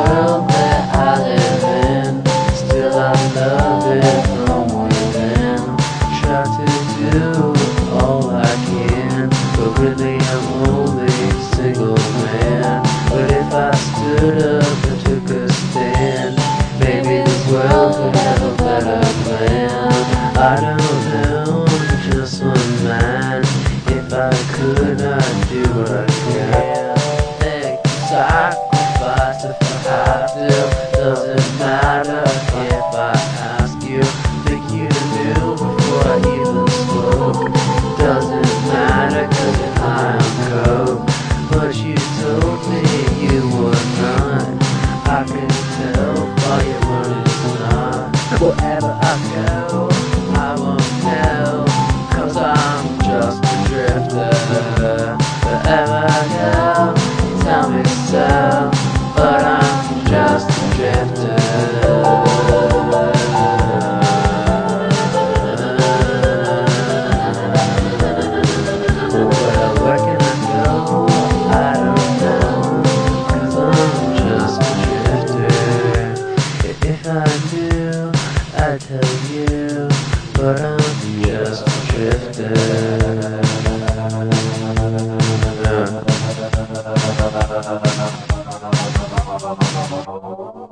world that I live in, still I love it from within. Try to do all I can, but really I'm only a single man. But if I stood up and took a stand, maybe this world could have a better plan. I don't know, just one man. If I could, I'd do what I can. Make sacrifice if I have to. Doesn't matter if I ask you. Think you knew before I even spoke. Doesn't matter 'cause you're high on coke. But you told me you were not. I can tell by your word it's not. Wherever I go, I won't know, 'cause I'm just a drifter. Wherever I go, you tell me so, but I'm just a drifter. Well, where can I go? I don't know, 'cause I'm just a drifter. If I knew, I'd tell you, but I'm just a drifter.